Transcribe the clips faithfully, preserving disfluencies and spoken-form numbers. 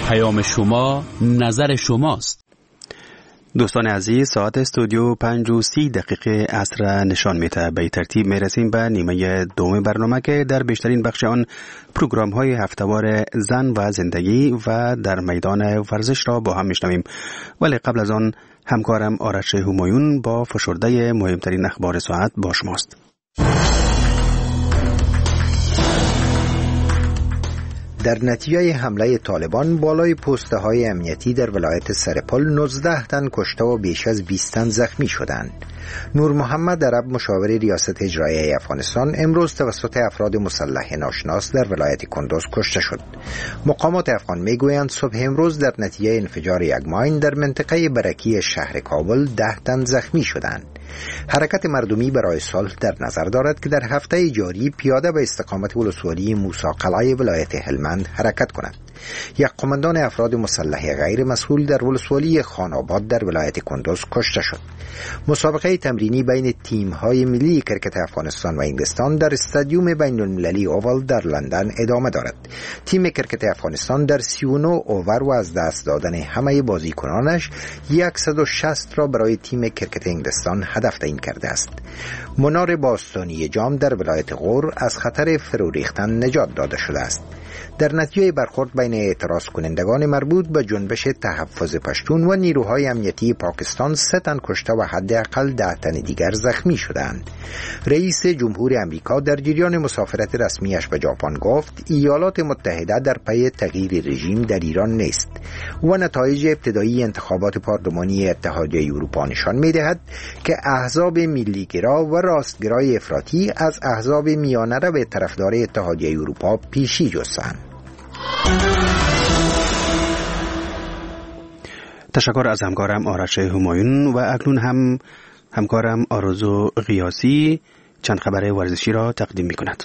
پیام شما نظر شماست. دوستان عزیز، ساعت استودیو پنج و سی دقیقه عصر نشان میده. به ترتیب میرسیم به نیمه دوم برنامه که در بیشترین بخش آن پروگرام های هفتهوار زن و زندگی و در میدان ورزش را با هم میشنویم. ولی قبل از آن همکارم آرش همایون با فشرده مهمترین اخبار ساعت با شماست. در نتیجه حمله طالبان بالای پسته های امنیتی در ولایت سرپل نوزده تن کشته و بیش از بیست تن زخمی شدند. نور محمد عرب، مشاور ریاست اجرایی افغانستان، امروز توسط افراد مسلح ناشناس در ولایت کندوز کشته شد. مقامات افغان میگویند صبح امروز در نتیجه انفجار یک ماین در منطقه برکی شهر کابل ده تن زخمی شدند. حرکت مردمی برای صلح در نظر دارد که در هفته جاری پیاده به استقامت ولسوالی موسی قلعه ولایت هلمند حرکت کند. یک قماندان افراد مسلح غیر مسئول در ولسوالی خاناباد در ولایت کندوز کشته شد. مسابقه تمرینی بین تیم‌های ملی کرکت افغانستان و انگلستان در استادیوم بین المللی اوول در لندن ادامه دارد. تیم کرکت افغانستان در سی و نه اوور و از دست دادن همه بازیکنانش صد و شصت را برای تیم کرکت انگلستان هدف تعیین کرده است. منار باستانی جام در ولایت غور از خطر فرو ریختن نجات داده شده است. در نتیجه برخورد بین اعتراض کنندگان مربوط به جنبش تحفظ پشتون و نیروهای امنیتی پاکستان سه تن کشته و حداقل ده تن دیگر زخمی شدند. رئیس جمهور امریکا در جریان مسافرت رسمیش به ژاپن گفت ایالات متحده در پی تغییر رژیم در ایران نیست و نتایج ابتدایی انتخابات پارلمانی اتحادیه اروپا نشان می‌دهد که احزاب ملی‌گرا و راستگرای افراطی از احزاب میانه رو طرفدار اتحادیه اروپا پیشی جستند. تشکر از همکارم آرش همایون و اکنون هم همکارم آرزو غیاسی چند خبر ورزشی را تقدیم می کند.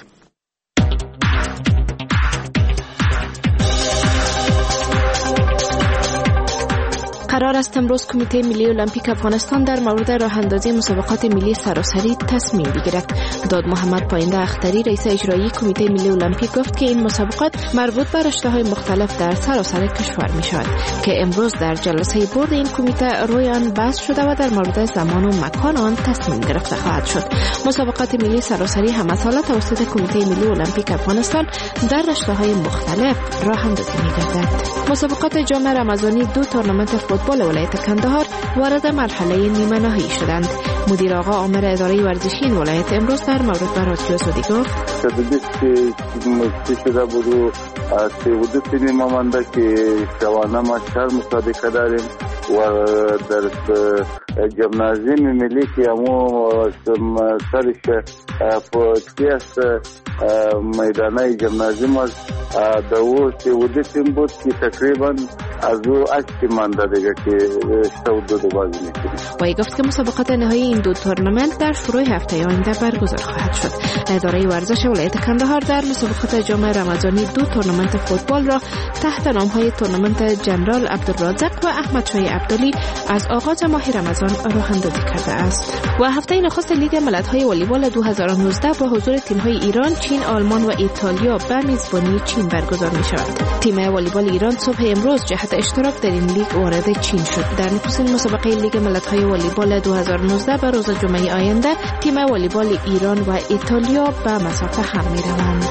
قرار است امروز کمیته ملی المپیک افغانستان در مورد راه اندازی مسابقات ملی سراسری تصمیم بگیرد. داد محمد پاینده اختری، رئیس اجرایی کمیته ملی المپیک، گفت که این مسابقات مربوط به رشته‌های مختلف در سراسر کشور می شود که امروز در جلسه بورد این کمیته روی آن بحث شده و در مورد زمان و مکان آن تصمیم گرفته خواهد شد. مسابقات ملی سراسری همه ساله توسط کمیته ملی المپیک افغانستان در رشته‌های مختلف راه اندازی می‌گردد. مسابقات جام رمضانی دو تورنمنت فوتبال ولایت کندهار وارد مرحله نیمه نهایی شدند. مدیر آقا عامر اداره ورزشی این ولایت امروز در مورد به رادیو آزادی گفت: تدبیر که مشتی شده بود سی و دو تیم مانده که شوانه ما چهار مسابقه داریم و در جمنازیم ملی که همو سرش پاکی است میدانه جمنازیم از دو سی و دو تیم بود که تقریبا از او اچتی مانده دیگه که شتا و دو دو بازی میکنیم. وی گفت که مسابقات نهایی این دو تورنمنت در شروع هفته آینده برگزار خواهد شد. اداره ورزش ولایت کندهار در مسابقات جام رمضانی دو تورنمنت فوتبال را تحت نام‌های تورنمنت جنرال عبدالرازق و احمد شای عبدالی از آغاز ماه رمضان راه اندازی کرده است. و هفته نخست لیگ ملت‌های والیبال دو هزار و نوزده با حضور تیم‌های ایران، چین، آلمان و ایتالیا به میزبانی چین برگزار می‌شود. تیم والیبال ایران صبح امروز جهت اشتراک در این لیگ وارد چین شد. در نخستین مسابقه لیگ ملت‌های والیبال دو هزار و نوزده به روز جمعه آینده تیم والیبال ایران و ایتالیا به مسافه هم می‌روند.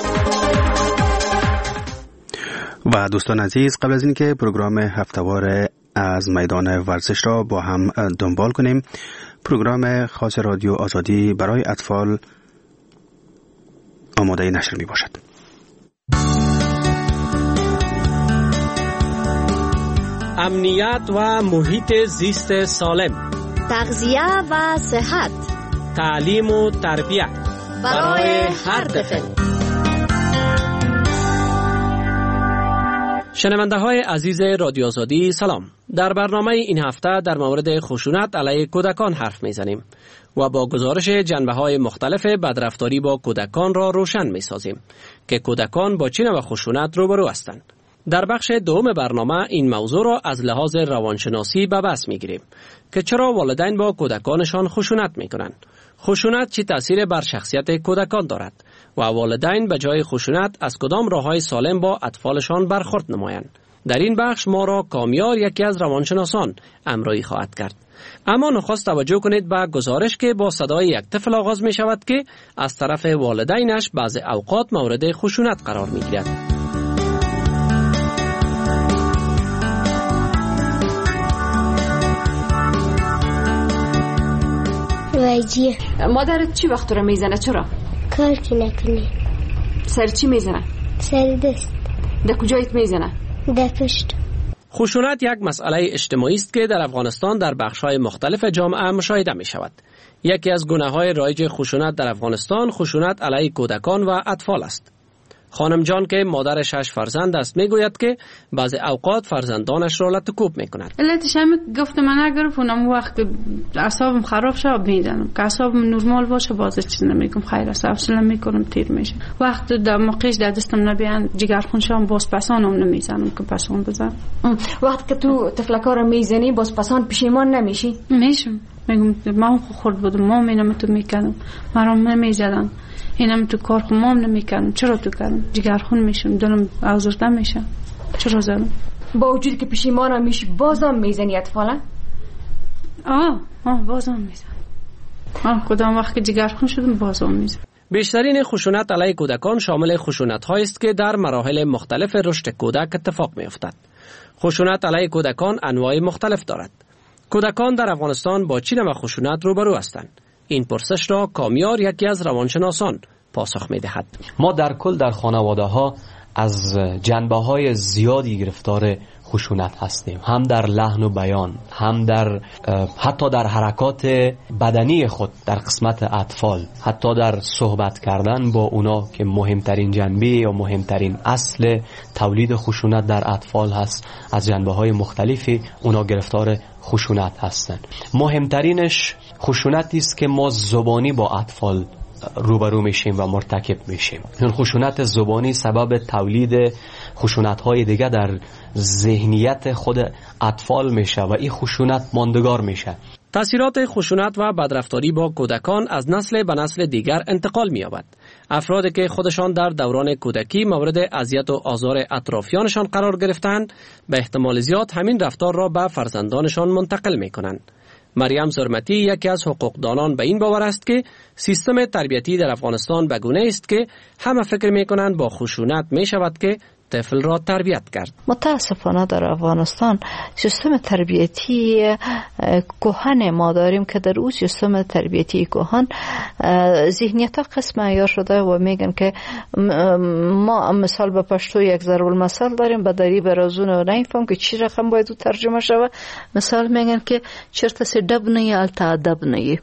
و دوستان عزیز، قبل از اینکه پروگرام هفتهوار از میدان ورزش را با هم دنبال کنیم، پروگرام خاص رادیو آزادی برای اطفال آماده نشر می باشد. امنیت و محیط زیست سالم، تغذیه و صحت، تعلیم و تربیت برای هر طفل. شنونده های عزیز رادیو آزادی سلام. در برنامه این هفته در مورد خشونت علیه کودکان حرف میزنیم و با گزارش جنبه های مختلف بدرفتاری با کودکان را روشن می سازیم که کودکان با چه نوع خشونت روبرو هستند. در بخش دوم برنامه این موضوع را از لحاظ روانشناسی به بحث می گیریم که چرا والدین با کودکانشان خشونت می کنند، خشونت چه تأثیر بر شخصیت کودکان دارد و والدین به جای خشونت از کدام راه‌های سالم با اطفالشان برخورد نمایند. در این بخش ما را کامیار یکی از روانشناسان همراهی خواهد کرد. اما نخست توجه کنید به گزارش که با صدای یک طفل آغاز می شود که از طرف والدینش بعض اوقات مورد خشونت قرار می گیرد. وایجیه. مادرت چی وقت رو میزنه؟ چرا؟ کار که نکنی. سر چی میزنه؟ سر دست. در کجایت میزنه؟ در پشت. خشونت یک مسئله اجتماعی است که در افغانستان در بخش‌های مختلف جامعه مشاهده می شود. یکی از گونه‌های رایج خشونت در افغانستان خشونت علیه کودکان و اطفال است. خانم جان که مادر شش فرزند است میگوید که بعضی اوقات فرزندانش را لطکوب میکند. علتش هم گفتم من اگر اونم وقت اعصابم خراب شه میزنم، که اعصابم نرمال باشه باز چیز نمیگم، خیر است حوصله میکنم تیر میشه. وقت در موقعش در دستم نبیان جگرخون شام باز پسانم نمیزنم که پسان بزنم. وقت که تو تفلکا رو میزنی باز پسان پشیمان نمیشی؟ میشم، میگم من خورد بودم ما اینم تو میکردم مرام نمیزدن، اینم تو کار خمام نمیکردم، چرا تو کردم؟ جگرخون میشم، دلم آزرده میشه، چرا زدم؟ با وجود که پشیمانم میشی بازم میزنی اطفالا؟ آه آه بازم میزنم. آه کدام وقت که جگرخون شدم بازم میزنم. بیشترین خشونت علیه کودکان شامل خشونت هایی است که در مراحل مختلف رشد کودک اتفاق میافتد. خشونت علیه کودکان انواع مختلف دارد. کودکان در افغانستان با چه نوع خشونت روبرو هستند؟ این پرسش را کامیار یکی از روانشناسان پاسخ می‌دهد. ما در کل در خانواده ها از جنبه های زیادی گرفتار خشونت هستیم، هم در لحن و بیان، هم در حتی در حرکات بدنی خود در قسمت اطفال، حتی در صحبت کردن با اونا که مهمترین جنبه یا مهمترین اصل تولید خشونت در اطفال هست. از جنبه های مختلفی اونا گرفتار خشونت هستند. مهمترینش خشونتی است که ما زبانی با اطفال روبرو میشیم و مرتکب میشیم. این خشونت زبانی سبب تولید خشونت‌های دیگه در ذهنیت خود اطفال میشه و این خشونت ماندگار میشه. تأثیرات خشونت و بدرفتاری با کودکان از نسل به نسل دیگر انتقال می‌یابد. افرادی که خودشان در دوران کودکی مورد اذیت و آزار اطرافیانشان قرار گرفتند، به احتمال زیاد همین رفتار را به فرزندانشان منتقل می‌کنند. مریم زرمتی یکی از حقوقدانان به این باور است که سیستم تربیتی در افغانستان به گونه است که همه فکر می‌کنند با خشونت می‌شود که طفل را تربیت کرد. متاسفانه در افغانستان سیستم تربیتی کهن ما داریم که در اون سیستم تربیتی کهن ذهنیت قسم عیار شده و میگن که ما مثال به پشتو یک ضرب المثل داریم، به دری برازون و نمیفهم که چی رقم باید ترجمه شود. مثال میگن که چرت سی دب نی التا ادب نی،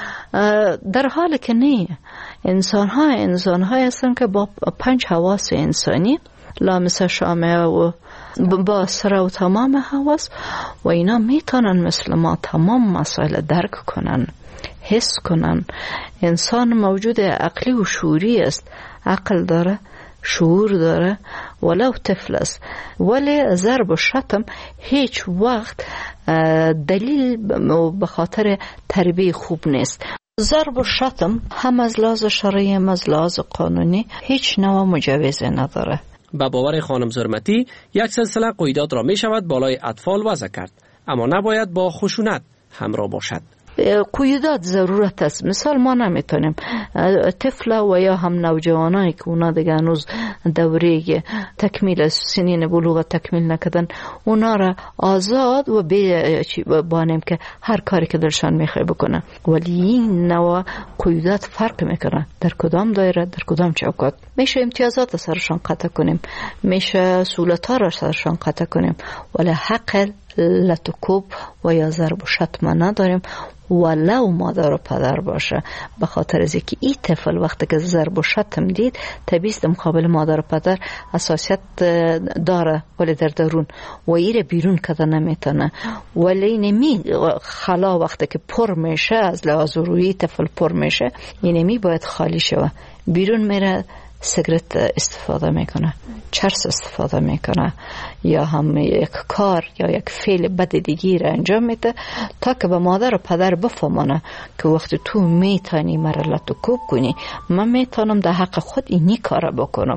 در حالی که نه. انسان ها انسان ها هستن که با پنج حواس انسانی لامس شامه و با سر و تمام حواس و اینا میتونن مثل ما تمام مسائل درک کنن، حس کنن. انسان موجود عقلی و شعوری است، عقل داره، شعور داره، ولو طفل است. ولی ضرب و شتم هیچ وقت دلیل به خاطر تربیت خوب نیست. ضرب و شتم هم از لحاظ شرعی هم از لحاظ قانونی هیچ نوع مجوز نداره. با باور خانم زرمتی یک سلسله قیودات را می شود بالای اطفال وضع کرد، اما نباید با خشونت همراه باشد. قیودات ضرورت است. مثال ما نمیتونیم طفل و یا هم نوجوانایی که اونا دیگه هنوز دوره تکمیل سنین بلوغ تکمیل نکردن اونا را آزاد و بانیم که هر کاری که درشان میخواه بکنن، ولی این نوع قیودات فرق میکنن در کدام دایره، در کدام چوکات. میشه امتیازات سرشان قطع کنیم، میشه سهولت ها را سرشان قطع کنیم، ولی حق لطکوب و یا ضرب و شتم نداریم ولو مادر و پدر باشه. به خاطر از اینکه این طفل وقتی که ضرب و شتم دید طبیعی است مقابل مادر و پدر حساسیت داره، ولی در درون و ایره بیرون کده نمیتونه. ولی نمی خلا وقتی که پر میشه از لحاظ روی طفل پر میشه، اینمی باید خالی شوه. بیرون میره سیگرت استفاده میکنه، چرس استفاده میکنه، یا هم یک کار یا یک فعل بد دیگی را انجام میده تا که به مادر و پدر بفهمونه که وقتی تو میتونی مرا لطکوب کنی، من میتونم در حق خود اینی کار بکنم.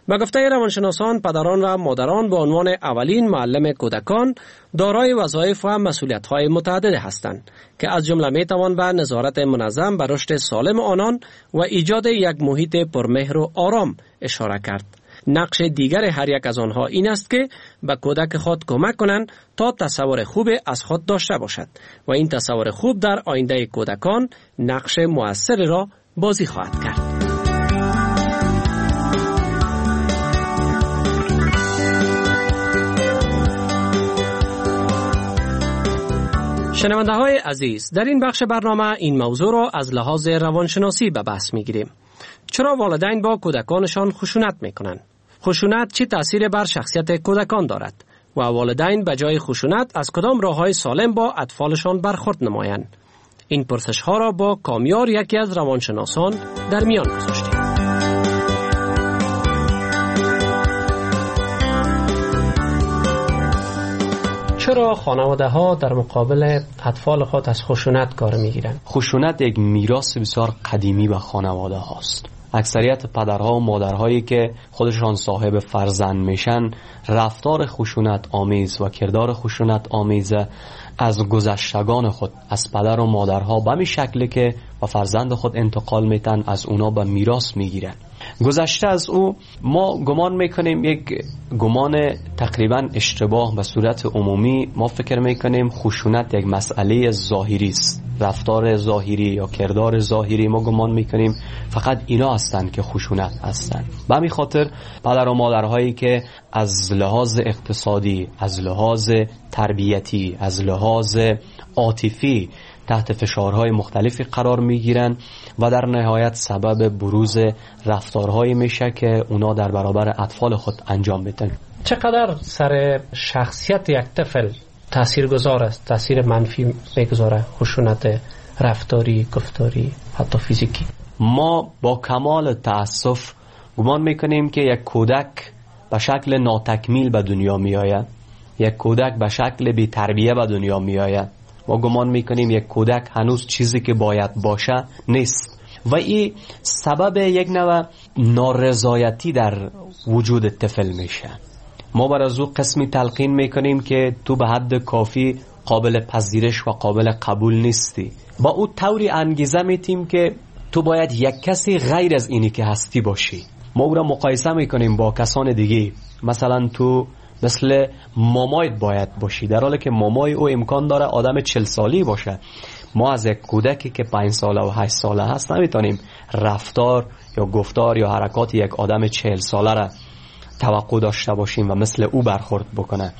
به گفته روانشناسان، پدران و مادران به عنوان اولین معلم کودکان دارای وظایف و مسئولیت‌های متعدد هستند که از جمله می‌توان به نظارت منظم بر رشد سالم آنان و ایجاد یک محیط پرمهر و آرام اشاره کرد. نقش دیگر هر یک از آنها این است که به کودک خود کمک کنند تا تصور خوب از خود داشته باشد و این تصور خوب در آینده کودکان نقش مؤثر را بازی خواهد کرد. شنونده های عزیز، در این بخش برنامه این موضوع را از لحاظ روانشناسی به بحث می گیریم. چرا والدین با کودکانشان خشونت می کنند؟ خشونت چه تأثیر بر شخصیت کودکان دارد؟ و والدین به جای خشونت از کدام راه‌های سالم با اطفالشان برخورد نمایند؟ این پرسش ها را با کامیار، یکی از روانشناسان، در میان گذاشتیم. چرا خانواده ها در مقابل اطفال خود از خشونت کار میگیرند؟ خشونت یک میراث بسیار قدیمی به خانواده هاست. اکثریت پدرها و مادرهایی که خودشان صاحب فرزند میشن، رفتار خشونت آمیز و کردار خشونت آمیز از گذشتگان خود، از پدر و مادرها به می شکلی که با فرزند خود انتقال میتن، از اونا به میراث میگیرن. گذشته از او ما گمان میکنیم یک گمان تقریبا اشتباه. به صورت عمومی ما فکر میکنیم خشونت یک مسئله ظاهری است، رفتار ظاهری یا کردار ظاهری. ما گمان میکنیم فقط اینا هستند که خشونت هستند. به همین خاطر پدر و مادرهایی که از لحاظ اقتصادی، از لحاظ تربیتی، از لحاظ عاطفی تحت فشارهای مختلفی قرار میگیرن و در نهایت سبب بروز رفتارهایی میشه که اونا در برابر اطفال خود انجام میدن. چقدر سر شخصیت یک طفل تاثیرگذار است، تاثیر منفی میگذاره خشونت رفتاری، گفتاری، حتی فیزیکی؟ ما با کمال تأسف گمان میکنیم که یک کودک به شکل ناتکمیل به دنیا میآید، یک کودک به شکل بی تربیه به دنیا میآید. ما گمان میکنیم یک کودک هنوز چیزی که باید باشه نیست و این سبب یک نوع نارضایتی در وجود طفل میشه. ما بر از او قسمی تلقین میکنیم که تو به حد کافی قابل پذیرش و قابل قبول نیستی. با او طوری انگیزه میتیم که تو باید یک کسی غیر از اینی که هستی باشی. ما او را مقایسه میکنیم با کسان دیگه. مثلا تو مثل مامایت باید باشی، در حالی که مامای او امکان داره آدم چل سالی باشه. ما از یک کودکی که پنج ساله و هشت ساله هست نمیتونیم رفتار یا گفتار یا حرکات یک آدم چهل ساله را توقع داشته باشیم و مثل او برخورد بکنه.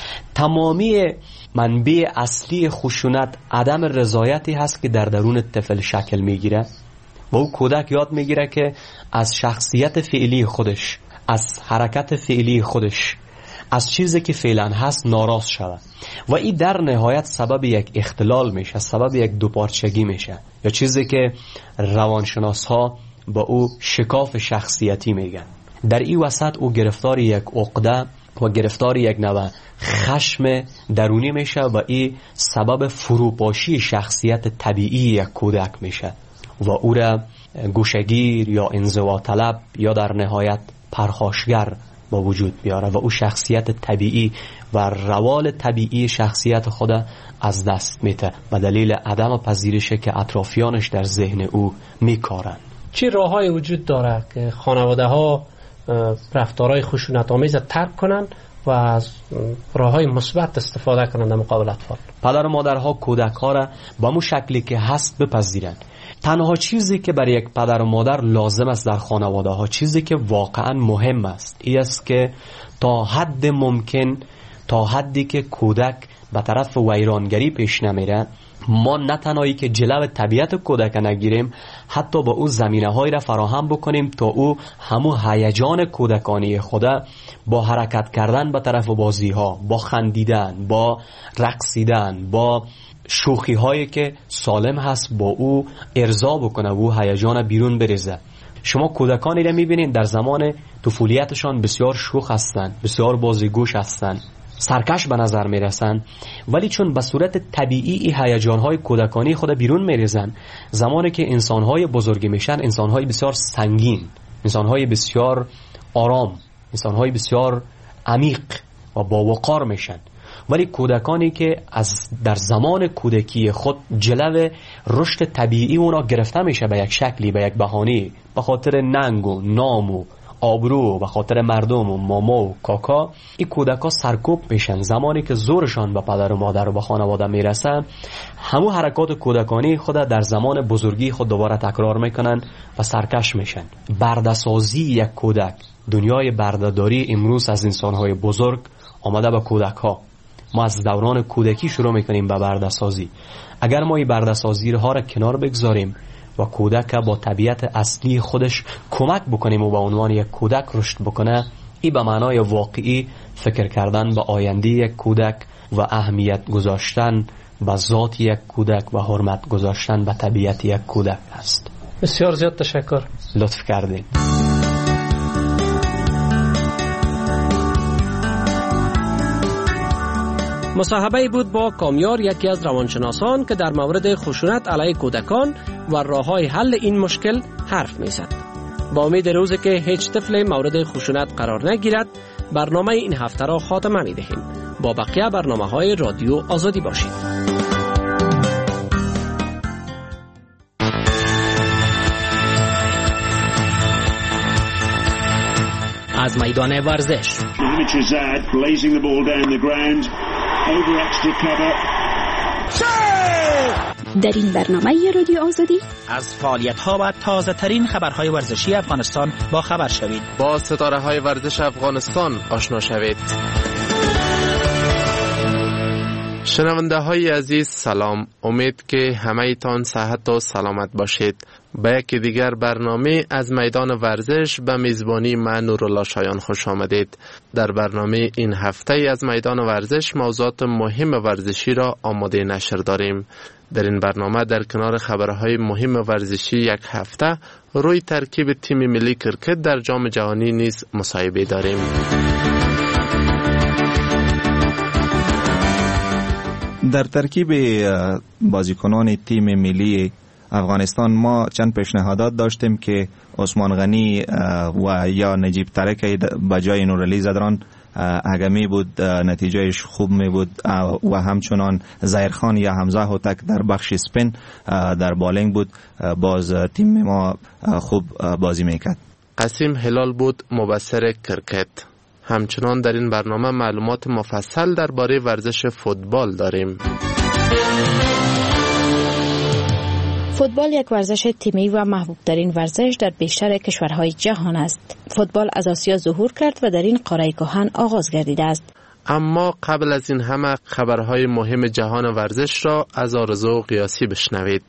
تمامی منبع اصلی خشونت عدم رضایتی هست که در درون طفل شکل میگیره و او کودک یاد میگیره که از شخصیت فعلی خودش، از حرکت فعلی خودش، از چیزی که فعلا هست ناراض شود و این در نهایت سبب یک اختلال میشه، سبب یک دوپارچگی میشه، یا چیزی که روانشناس ها با او شکاف شخصیتی میگن. در این وسط او گرفتار یک عقده و گرفتار یک نوع خشم درونی میشه و این سبب فروپاشی شخصیت طبیعی یک کودک میشه و او را گوشگیر یا انزوا طلب یا در نهایت پرخاشگر با وجود بیاره و او شخصیت طبیعی و روال طبیعی شخصیت خود از دست میده به دلیل عدم پذیرش که اطرافیانش در ذهن او میکارن. چه راههای وجود داره که خانواده ها رفتارهای خشونت آمیز ترک کنن و از راههای مثبت استفاده کنن در مقابل اطفال؟ پدر و مادرها کودک ها را با مو شکلی که هست بپذیرن. تنها چیزی که برای یک پدر و مادر لازم است در خانواده ها، چیزی که واقعا مهم است، این است که تا حد ممکن، تا حدی که کودک به طرف ویرانگری پیش نمیره، ما نه تنهایی که جلو طبیعت کودک نگیریم، حتی با او زمینه هایی را فراهم بکنیم تا او همو هیجان کودکانی خود با حرکت کردن به طرف بازی ها، با خندیدن، با رقصیدن، با شوخی هایی که سالم هست با او ارضا بکنه و او هیجان بیرون بریزه. شما کودکانی را میبینید در زمان طفولیتشان بسیار شوخ هستند، بسیار بازیگوش هستند، سرکش به نظر میرسن، ولی چون به صورت طبیعی هیجان‌های کودکانی خود بیرون میریزن، زمانی که انسان‌های بزرگی میشن، انسان‌های بسیار سنگین، انسان‌های بسیار آرام، انسان‌های بسیار عمیق و با وقار میشن. ولی کودکانی که از در زمان کودکی خود جلو رشد طبیعی اونا گرفته میشه به یک شکلی، به یک بهانه، به خاطر ننگ و نام و آبرو، به خاطر مردم و ماما و کاکا، این کودکا سرکوب میشن. زمانی که زورشان به پدر و مادر و به خانواده میرسن، همو حرکات کودکانی خود در زمان بزرگی خود دوباره تکرار میکنن و سرکش میشن. برده‌سازی یک کودک، دنیای برده‌داری امروز از انسان‌های بزرگ آمده به کودک‌ها. ما از دوران کودکی شروع میکنیم به برده‌سازی. اگر ما این برده‌سازی ها را کنار بگذاریم و کودک با طبیعت اصلی خودش کمک بکنیم و به عنوان یک کودک رشد بکنه، این به معنای واقعی فکر کردن به آینده یک کودک و اهمیت گذاشتن به ذات یک کودک و حرمت گذاشتن به طبیعت یک کودک است. بسیار زیاد تشکر، لطف کردین. مصاحبه بود با کامیار، یکی از روانشناسان که در مورد خشونت علیه کودکان و راه‌های حل این مشکل حرف می‌زد. با امید روزی که هیچ طفل مورد خشونت قرار نگیرد، برنامه این هفته را خاتمه می‌دهیم. با بقیه برنامه‌های رادیو آزادی باشید. از میدان ورزش در این برنامه رادیو آزادی از فعالیت‌ها و تازه ترین خبرهای ورزشی افغانستان با خبر شوید. با ستاره های ورزش افغانستان آشنا شوید. شنونده های عزیز سلام، امید که همه تان صحت و سلامت باشید. به یک دیگر برنامه از میدان ورزش به میزبانی من نورالله شایان خوش آمدید. در برنامه این هفته از میدان ورزش موضوعات مهم ورزشی را آماده نشر داریم. در این برنامه در کنار خبرهای مهم ورزشی یک هفته روی ترکیب تیم ملی کرکت در جام جهانی نیز مصاحبه داریم. در ترکیب بازیکنان تیم ملی افغانستان ما چند پیشنهادات داشتیم که عثمان غنی و یا نجیب ترک به جای نورعلی زدران اگه می بود نتیجهش خوب می بود و همچنان ظاهرخان یا حمزه هوتک در بخش اسپین در بالینگ بود، باز تیم ما خوب بازی میکرد. قاسم هلال بود مبصر کرکت. همچنان در این برنامه معلومات مفصل درباره ورزش فوتبال داریم. فوتبال یک ورزش تیمی و محبوب ترین ورزش در بیشتر کشورهای جهان است. فوتبال از آسیا ظهور کرد و در این قاره کهن آغاز گردیده است. اما قبل از این همه خبرهای مهم جهان ورزش را از آرزو قیاسی بشنوید.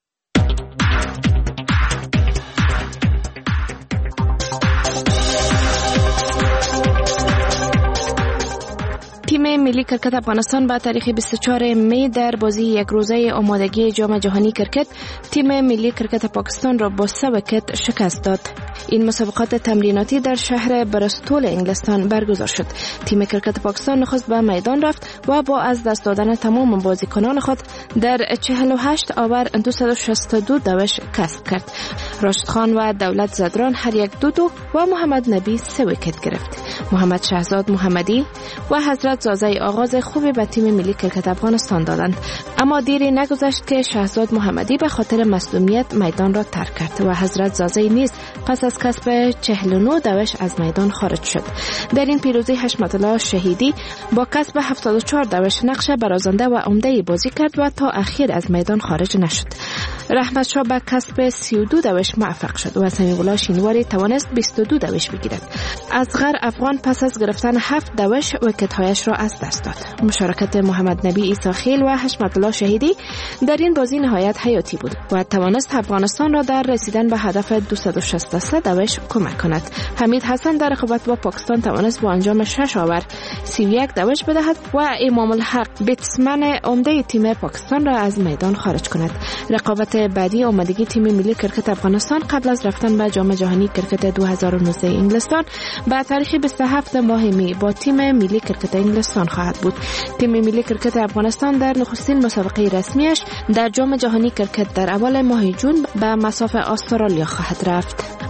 تیم ملی کرکت افغانستان با تاریخ بیست و چهارم می در بازی یک روزه آمادگی جام جهانی کرکت تیم ملی کرکت پاکستان را با سه ویکت شکست داد. این مسابقات تمریناتی در شهر برستول انگلستان برگزار شد. تیم کرکت پاکستان نخست به میدان رفت و با از دست دادن تمام بازیکنان خود در چهل و هشت آور دویست و شصت و دو دوش کسب کرد. راشد خان و دولت زدران هر یک دو دو و محمد نبی سه ویکت گرفت. محمد شهزاد محمدی و حضرت زازه آغاز خوبی به تیم ملی کرکت افغانستان دادند، اما دیری نگذشت که شهزاد محمدی به خاطر مصدومیت میدان را ترک کرد و حضرت زازه نیز پس از کسب چهل و نه دوش از میدان خارج شد. در این پیروزی حشمت الله شهیدی با کسب هفتاد و چهار دوش نقش برازنده و عمده بازی کرد و تا اخیر از میدان خارج نشد. رحمت شاه به کسب سی و دو دوش موفق شد و سمیع الله شینواری توانست بیست و دو دوش بگیرد. اصغر افغان پس از گرفتن هفت دوش ویکت‌هایش را از دست داد. مشارکت محمد نبی عیسی خیل و حشمت الله شهیدی در این بازی نهایت حیاتی بود و توانست افغانستان را در رسیدن به هدف دویست و شصت و سه دوش کمک کند. حمید حسن در رقابت با پاکستان توانست با انجام شش آور سی و یک دوش بدهد و امام الحق بیتسمن عمده تیم پاکستان را از میدان خارج کند. رقابت بعدی آمادگی تیم ملی کرکت افغانستان قبل از رفتن به جام جهانی کرکت دو هزار و نوزده انگلستان به تاریخ بیست و هفت ماه می با تیم ملی کرکت انگلستان خواهد بود. تیم ملی کرکت افغانستان در نخستین مسابقه رسمیش در جام جهانی کرکت در اول ماه جون به مصاف استرالیا خواهد رفت.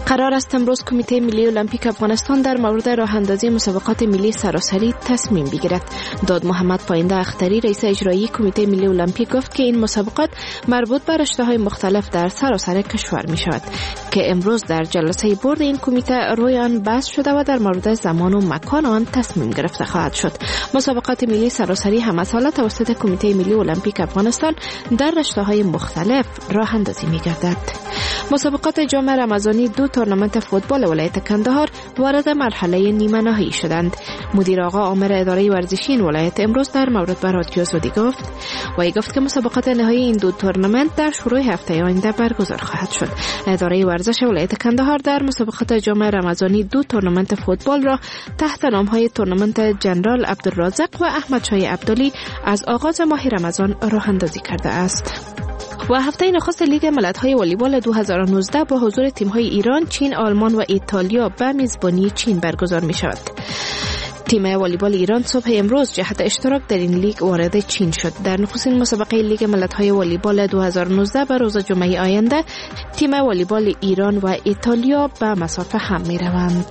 قرار است امروز کمیته ملی المپیک افغانستان در مورد راه اندازی مسابقات ملی سراسری تصمیم بگیرد. داد محمد پاینده اختری رئیس اجرایی کمیته ملی المپیک گفت که این مسابقات مربوط به رشته‌های مختلف در سراسر کشور می شود که امروز در جلسه بورد این کمیته روی آن بحث شده و در مورد زمان و مکان آن تصمیم گرفته خواهد شد. مسابقات ملی سراسری همه ساله توسط کمیته ملی المپیک افغانستان در رشته‌های مختلف راه اندازی می گردد. مسابقات جام رمضانی دو تورنمنت فوتبال ولایت کندهار وارد مرحله نیمه نهایی شدند. مدیر آقا عامر اداره ورزشی این ولایت امروز در مورد به رادیو آزادی گفت و ای گفت که مسابقات نهایی این دو تورنمنت در شروع هفته آینده برگزار خواهد شد. اداره ورزش ولایت کندهار در مسابقات جام رمضانی دو تورنمنت فوتبال را تحت نام‌های تورنمنت جنرال عبدالرازق و احمد شاه عبدالی از آغاز ماه رمضان راه اندازی کرده است. و هفته نخست لیگ ملت‌های والیبال دو هزار و نوزده با حضور تیم‌های ایران، چین، آلمان و ایتالیا به میزبانی چین برگزار می‌شود. تیم والیبال ایران صبح امروز جهت اشتراک در این لیگ وارد چین شد. در نخستین مسابقه لیگ ملت‌های والیبال دو هزار و نوزده به روز جمعه آینده تیم والیبال ایران و ایتالیا به مسافه هم می‌روند.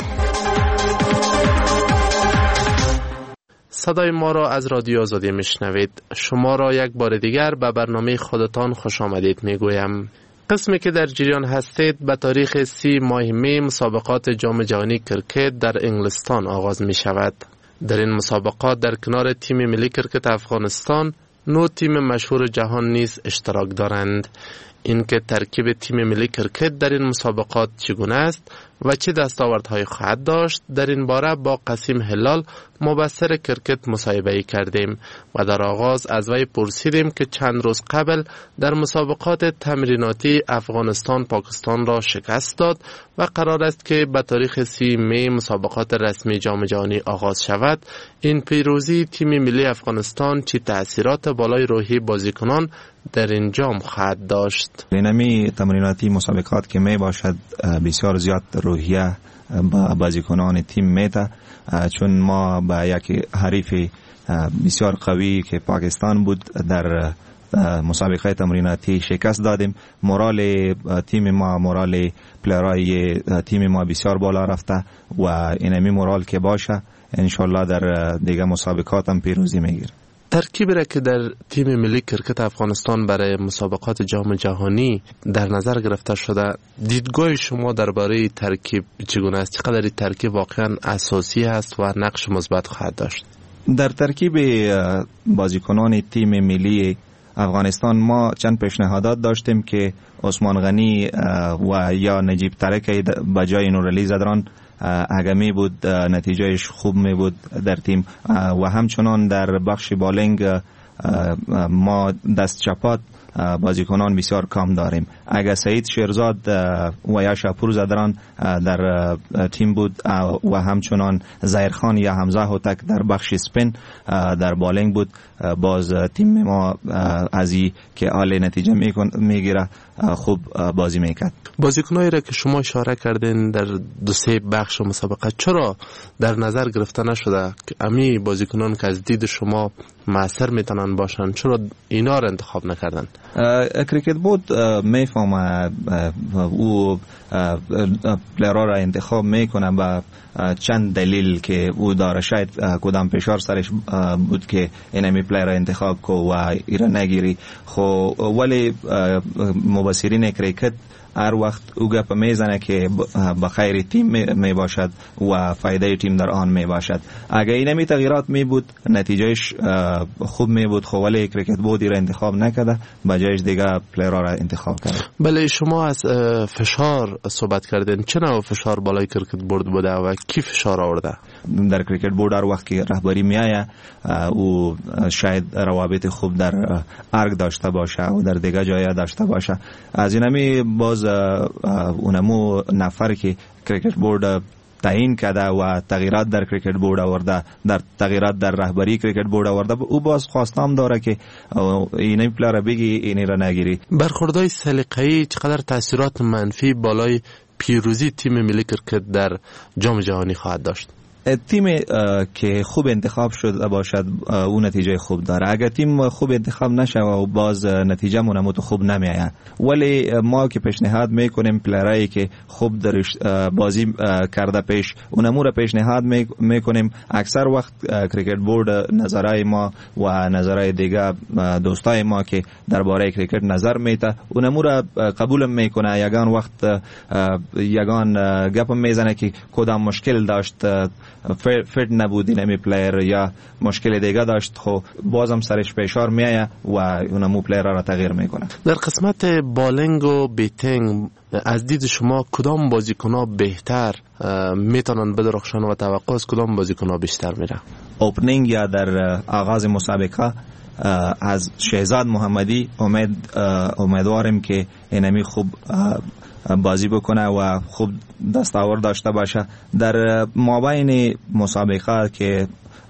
صدای ما را از رادیو آزادی میشنوید. شما را یک بار دیگر به برنامه خودتان خوش آمدید میگویم. قسمی که در جریان هستید به تاریخ سی ماه می مسابقات جام جهانی کرکت در انگلستان آغاز می شود. در این مسابقات در کنار تیم ملی کرکت افغانستان نو تیم مشهور جهان نیز اشتراک دارند. اینکه ترکیب تیم ملی کرکت در این مسابقات چگونه است و چه دستاوردهایی خواهد داشت، در این باره با قاسم هلال مبصر کرکت مصاحبه کردیم و در آغاز از وی پرسیدیم که چند روز قبل در مسابقات تمریناتی افغانستان پاکستان را شکست داد و قرار است که به تاریخ سی می مسابقات رسمی جام جهانی آغاز شود. این پیروزی تیم ملی افغانستان چه تأثیرات بالای روحی بازیکنان در این جام خواهد داشت؟ اینمی تمریناتی مسابقات که می باشد بسیار زیاد روحیه با بازیکنان تیم میته، چون ما با یک حریف بسیار قوی که پاکستان بود در مسابقه تمریناتی شکست دادیم. مورال تیم ما، مورال پلیرای تیم ما بسیار بالا رفته و اینمی مورال که باشه انشالله در دیگه مسابقات هم پیروزی میگیره. ترکیبی را که در تیم ملی کرکت افغانستان برای مسابقات جام جهانی در نظر گرفته شده، دیدگاه شما درباره ترکیب چگونه است؟ چقدر این ترکیب واقعا اساسی است و نقش مثبت خواهد داشت؟ در ترکیب بازیکنان تیم ملی افغانستان ما چند پیشنهادات داشتیم که عثمان غنی و یا نجیب ترکی به جای نورعلی زدران اگه می بود نتیجهش خوب می بود در تیم و همچنان در بخش بالینگ ما دست چپات بازیکنان بسیار کم داریم. اگه سعید شیرزاد و یا شاپور زدران در تیم بود و همچنان زهیرخان یا حمزه هوتک در بخش سپین در بالینگ بود، باز تیم ما از این که عالی نتیجه میگیره خوب بازی میکرد. بازیکنایی را که شما اشاره کردین در دو سه بخش مسابقه چرا در نظر گرفته نشده که امی بازیکنان که از دید شما مؤثر میتونن باشن، چرا اینا را انتخاب نکردن؟ کریکت بود میفهمه او پلیرها را انتخاب میکنه با چند دلیل که او داره. شاید کدام فشار سرش بود که اینمی پلیر را انتخاب کو و ایرا نگیری. خو ولی مبصرین کریکت هر وقت او گپ میزنه که بخیر تیم می باشد و فایده تیم در آن می باشد. اگه اینمی تغییرات می بود نتیجهش خوب می بود، خو ولی کریکت بودی را انتخاب نکرده، بجایش دیگه پلیرها را انتخاب کرد. بله، شما از فشار صحبت کردین. چه نوع فشار بالای کریکت بورد بوده و کی فشار آورده؟ در کریکت بورد هر وقت که رهبری می آید او شاید روابط خوب در ارگ داشته باشه و در دیگه جای داشته باشه. از اینمی باز اونمو نفر که کریکت بورد تعیین کرده و تغییرات در کریکت بورد آورده، در تغییرات در رهبری کریکت بورد آورده، او باز خواستم داره که اینی پلیر بگی اینی را نگیری. برخوردهای سلیقه‌ای چقدر تاثیرات منفی بالای پیروزی تیم ملی کرکت در جام جهانی خواهد داشت؟ تیم که خوب انتخاب شد باشد اون نتیجه خوب داره. اگر تیم خوب انتخاب نشه و باز نتیجه مون خوب نمیآید. ولی ما که پیشنهاد میکنیم پلیرایی که خوب درش بازی کرده پیش اونمو را پیشنهاد میکنیم. اکثر وقت کریکت بورد نظرای ما و نظرای دیگه دوستای ما که درباره کریکت نظر میته اونمو را قبول میکنه. یگان وقت یگان گپ میزنه که کدام مشکل داشت، فیت نبود اینمی پلیر یا مشکل دیگه داشت، خب بازم سرش فشار میایه و اونمو پلیر را تغییر میکنه. در قسمت بالینگ و بیتینگ از دید شما کدام بازیکن‌ها بهتر میتونن بدرخشان و توقع از کدام بازیکن‌ها بیشتر میره؟ اوپنینگ یا در آغاز مسابقه از شهزاد محمدی امید امیدواریم که اینمی خوب بازی بکنه و خوب دستاورد داشته باشه. در مابین مسابقه که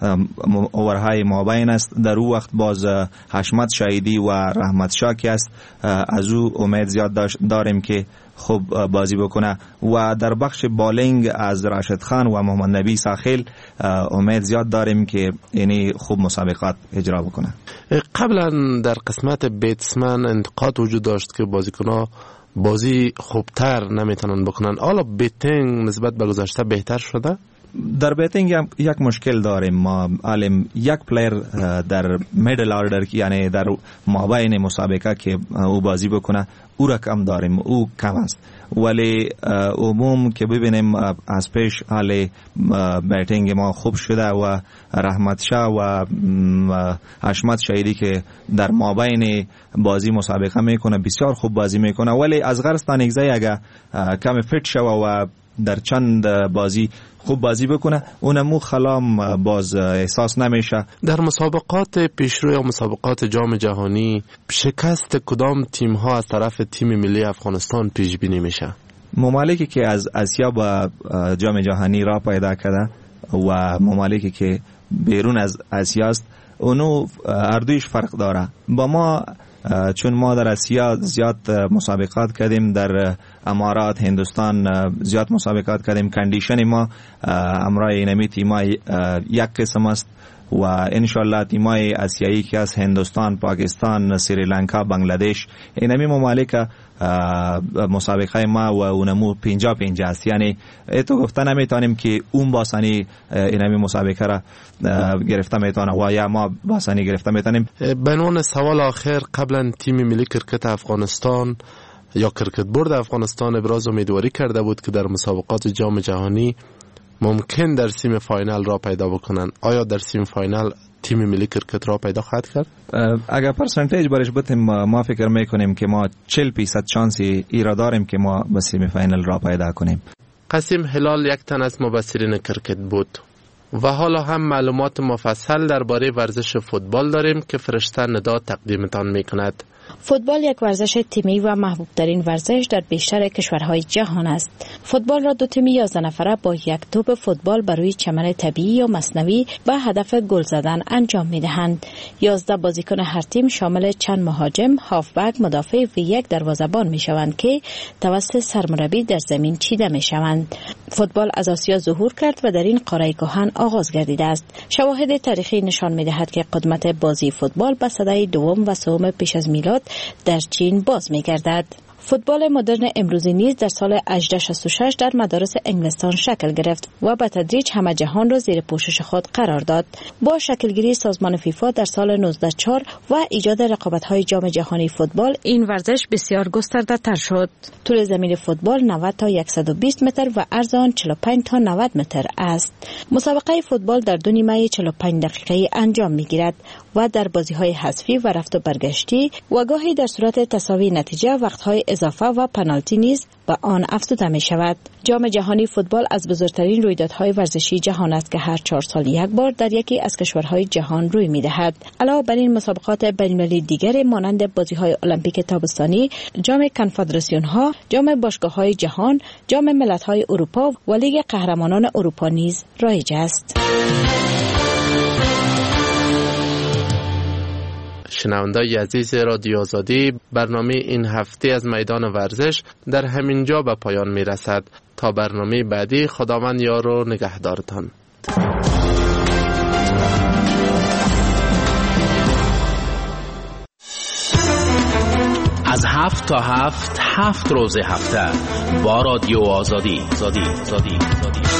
اوورهای مابین است در او وقت باز حشمت شهیدی و رحمت شاه که است از او امید زیاد داریم که خوب بازی بکنه و در بخش بالینگ از راشد خان و محمد نبی ساخیل امید زیاد داریم که یعنی خوب مسابقات اجرا بکنه. قبلا در قسمت بیتسمن انتقاد وجود داشت که بازیکن‌ها بازی خوبتر نمیتونن بکنن. حالا بیتینگ نسبت به گذشته بهتر شده؟ در بیتینگ یک مشکل داریم ما. علم یک پلیر در میدل آردر یعنی در مابین مسابقه که او بازی بکنه او را کم داریم، او کم است. ولی عموم که ببینیم از پیش حال بیتینگ ما خوب شده و رحمت شاه و حشمت شهیدی که در مابین بازی مسابقه میکنه بسیار خوب بازی میکنه. ولی از غرض تانیگزی اگه کم فیت شوه و در چند بازی خوب بازی بکنه اونمو خلام باز احساس نمیشه. در مسابقات پیشرو یا مسابقات جام جهانی شکست کدام تیم ها از طرف تیم ملی افغانستان پیش بینی میشه؟ ممالکی که از آسیا با جام جهانی را پیدا کرده و ممالکی که بیرون از آسیا است اونو اردویش فرق داره. با ما چون ما در آسیا زیاد مسابقات کردیم، در امارات هندوستان زیاد مسابقات کردیم، کندیشن ما امرای اینمی تیمای یک قسم است و انشالله تیمای آسیایی که از هندوستان، پاکستان، سریلانکا، بنگلادش اینمی ممالک مسابقه ما و اونمو پینجا پینجا است. یعنی ایتو گفته نمیتونیم که اون باسانی اینمی مسابقه را گرفته میتونه و یا ما باسانی گرفته میتونیم. به عنوان سوال آخر، قبلا تیم ملی کرکت افغانستان یا کرکت بورد افغانستان ابراز امیدواری کرده بود که در مسابقات جام جهانی ممکن در سیم فاینال را پیدا بکنن. آیا در سیم فاینال تیم ملی کرکت را پیدا خواهد کرد؟ اگر پرسنتیج برش بتیم ما فکر میکنیم که ما چهل درصد شانسی ایرا داریم که ما به سیمی فاینال را پیدا کنیم. قاسم هلال یک تن از مبصرین کرکت بود و حالا هم معلومات مفصل درباره ورزش فوتبال داریم که فرشته ندا تقدیمتان میکند. فوتبال یک ورزش تیمی و محبوب ترین ورزش در بیشتر کشورهای جهان است. فوتبال را دو تیم یازده نفره با یک توپ فوتبال بر روی چمن طبیعی یا مصنوعی به هدف گل زدن انجام می‌دهند. یازده بازیکن هر تیم شامل چند مهاجم، هافبک، مدافع و یک دروازه‌بان می‌شوند که توسط سرمربی در زمین چیده می‌شوند. فوتبال از آسیا ظهور کرد و در این قاره کهن آغاز گردیده است. شواهد تاریخی نشان می‌دهد که قدمت بازی فوتبال به سده دوم و سوم پیش از میلاد در چین باز می‌گردد. فوتبال مدرن امروزی نیز در سال هجده شصت و شش در مدارس انگلستان شکل گرفت و به تدریج همه جهان را زیر پوشش خود قرار داد. با شکلگیری سازمان فیفا در سال نوزده چهار و ایجاد رقابت‌های جام جهانی فوتبال، این ورزش بسیار گسترده‌تر شد. طول زمین فوتبال نود تا صد و بیست متر و عرض آن چهل و پنج تا نود متر است. مسابقه فوتبال در دو نیمه چهل و پنج دقیقه‌ای انجام می‌گیرد و در بازی‌های حذفی و رفت و برگشتی و گاهی در صورت تساوی نتیجه وقت‌های اضافه و پنالتی نیز به آن افزوده می شود. جام جهانی فوتبال از بزرگترین رویدادهای ورزشی جهان است که هر چهار سال یک بار در یکی از کشورهای جهان روی می دهد. علاوه بر این مسابقات بین‌المللی دیگر مانند بازی‌های المپیک تابستانی، جام کنفدراسیون‌ها، جام باشگاه‌های جهان، جام ملت‌های اروپا و لیگ قهرمانان اروپا نیز رایج است. شنوندای عزیز رادیو آزادی، برنامه این هفته از میدان ورزش در همینجا به پایان می رسد. تا برنامه بعدی، خداوند یار و نگهدارتان. از هفت تا هفت هفت روز هفته با رادیو آزادی. آزادی. آزادی. آزادی.